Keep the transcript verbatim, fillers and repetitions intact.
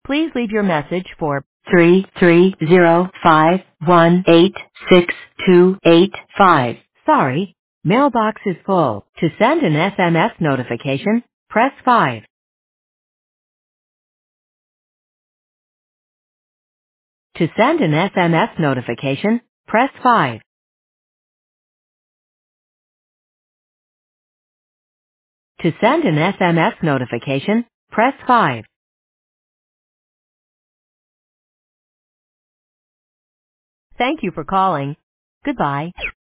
Please leave your message for three three zero five one eight six two eight five. Sorry, mailbox is full. To send an S M S notification, press five. To send an S M S notification, press five. To send an S M S notification, press five. Thank you for calling. Goodbye.